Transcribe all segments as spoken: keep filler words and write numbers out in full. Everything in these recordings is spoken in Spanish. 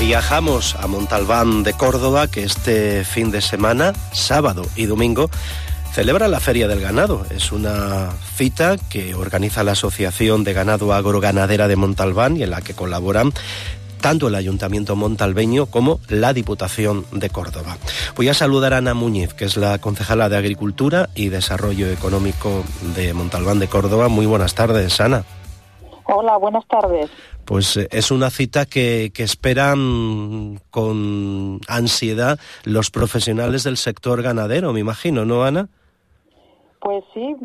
Viajamos a Montalbán de Córdoba, que este fin de semana, sábado y domingo, celebra la Feria del Ganado. Es una cita que organiza la Asociación de Ganado Agroganadera de Montalbán y en la que colaboran tanto el Ayuntamiento montalbeño como la Diputación de Córdoba. Voy a saludar a Ana Muñiz, que es la concejala de Agricultura y Desarrollo Económico de Montalbán de Córdoba. Muy buenas tardes, Ana. Hola, buenas tardes. Pues es una cita que, que esperan con ansiedad los profesionales del sector ganadero, me imagino, ¿no, Ana? Pues sí,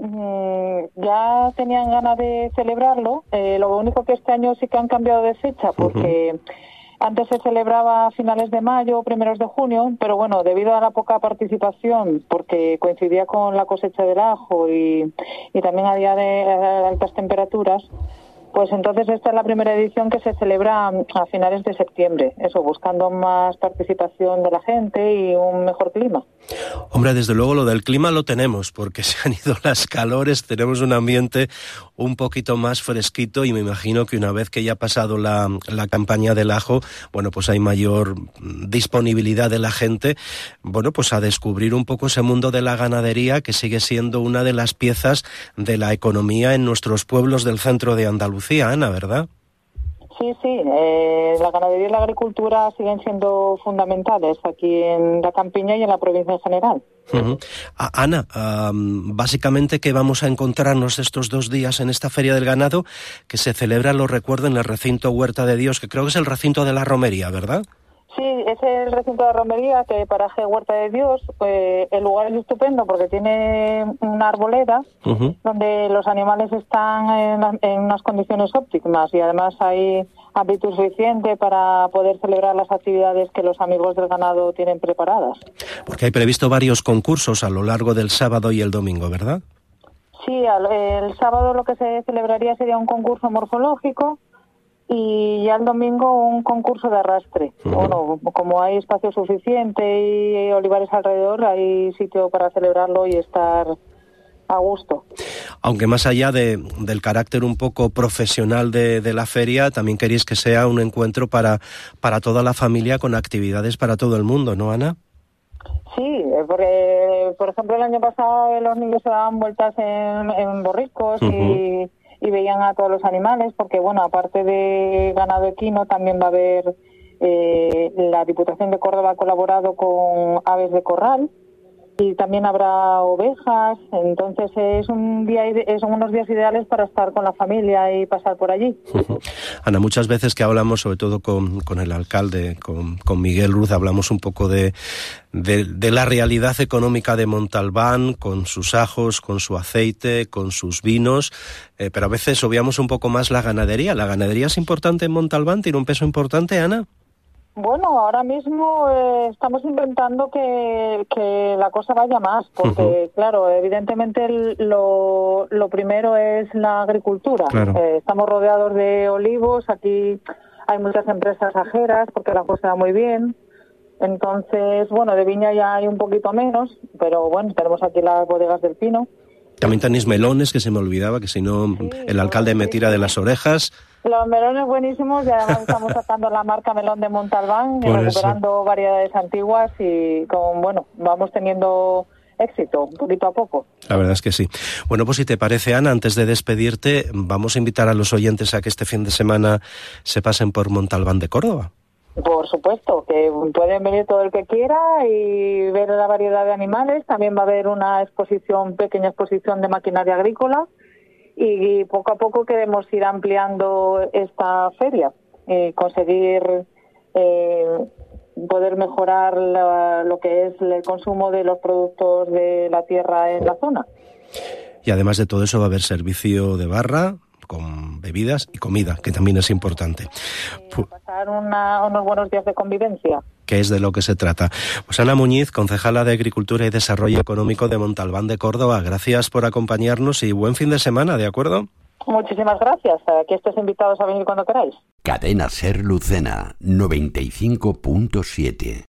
ya tenían ganas de celebrarlo. Eh, lo único que este año sí que han cambiado de fecha, porque uh-huh. antes se celebraba a finales de mayo, primeros de junio, pero bueno, debido a la poca participación, porque coincidía con la cosecha del ajo y, y también a día de altas temperaturas, pues entonces esta es la primera edición que se celebra a finales de septiembre, eso, buscando más participación de la gente y un mejor clima. Hombre, desde luego lo del clima lo tenemos, porque se han ido las calores, tenemos un ambiente un poquito más fresquito y me imagino que una vez que ya ha pasado la, la campaña del ajo, bueno, pues hay mayor disponibilidad de la gente, bueno, pues a descubrir un poco ese mundo de la ganadería que sigue siendo una de las piezas de la economía en nuestros pueblos del centro de Andalucía, Ana, ¿verdad? Sí, sí, eh, la ganadería y la agricultura siguen siendo fundamentales aquí en la campiña y en la provincia en general. Uh-huh. A- Ana, um, básicamente, ¿qué vamos a encontrarnos estos dos días en esta Feria del Ganado que se celebra, lo recuerdo, en el recinto Huerta de Dios, que creo que es el recinto de la romería, ¿verdad? Sí, es el recinto de la romería, que paraje Huerta de Dios. Pues el lugar es estupendo porque tiene una arboleda uh-huh. donde los animales están en, en unas condiciones óptimas y además hay amplitud suficiente para poder celebrar las actividades que los amigos del ganado tienen preparadas. Porque hay previsto varios concursos a lo largo del sábado y el domingo, ¿verdad? Sí, el sábado lo que se celebraría sería un concurso morfológico y ya el domingo un concurso de arrastre. Uh-huh. Bueno, como hay espacio suficiente y olivares alrededor, hay sitio para celebrarlo y estar a gusto. Aunque más allá de, del carácter un poco profesional de, de la feria, también queréis que sea un encuentro para, para toda la familia con actividades para todo el mundo, ¿no, Ana? Sí, porque, por ejemplo, el año pasado los niños se daban vueltas en, en borricos uh-huh. y... y veían a todos los animales, porque bueno, aparte de ganado equino también va a haber, eh, la Diputación de Córdoba ha colaborado con aves de corral y también habrá ovejas, entonces es un día, son unos días ideales para estar con la familia y pasar por allí. Uh-huh. Ana, muchas veces que hablamos, sobre todo con, con el alcalde, con, con Miguel Ruz, hablamos un poco de, de, de la realidad económica de Montalbán, con sus ajos, con su aceite, con sus vinos, eh, pero a veces obviamos un poco más la ganadería. ¿La ganadería es importante en Montalbán? ¿Tiene un peso importante, Ana? Bueno, ahora mismo eh, estamos intentando que, que la cosa vaya más, porque uh-huh. claro, evidentemente el, lo, lo primero es la agricultura. Claro. Eh, estamos rodeados de olivos, aquí hay muchas empresas ajeras porque la cosa va muy bien. Entonces, bueno, de viña ya hay un poquito menos, pero bueno, tenemos aquí las bodegas del pino. También tenéis melones, que se me olvidaba, que si no sí, el alcalde me tira de las orejas. Los melones buenísimos y además estamos sacando la marca Melón de Montalbán y recuperando eso. Variedades antiguas y con, bueno, vamos teniendo éxito, poquito a poco. La verdad es que sí. Bueno, pues si te parece, Ana, antes de despedirte, vamos a invitar a los oyentes a que este fin de semana se pasen por Montalbán de Córdoba. Por supuesto, que pueden venir todo el que quiera y ver la variedad de animales. También va a haber una exposición, pequeña exposición de maquinaria agrícola y poco a poco queremos ir ampliando esta feria, eh, conseguir eh, poder mejorar la, lo que es el consumo de los productos de la tierra en la zona. Y además de todo eso va a haber servicio de barra con bebidas y comida, que también es importante. Y pasar una, unos buenos días de convivencia. Que es de lo que se trata. Pues Ana Muñiz, concejala de Agricultura y Desarrollo Económico de Montalbán de Córdoba, gracias por acompañarnos y buen fin de semana, ¿de acuerdo? Muchísimas gracias. Aquí estéis invitados a venir cuando queráis. Cadena Ser Lucena, noventa y cinco punto siete.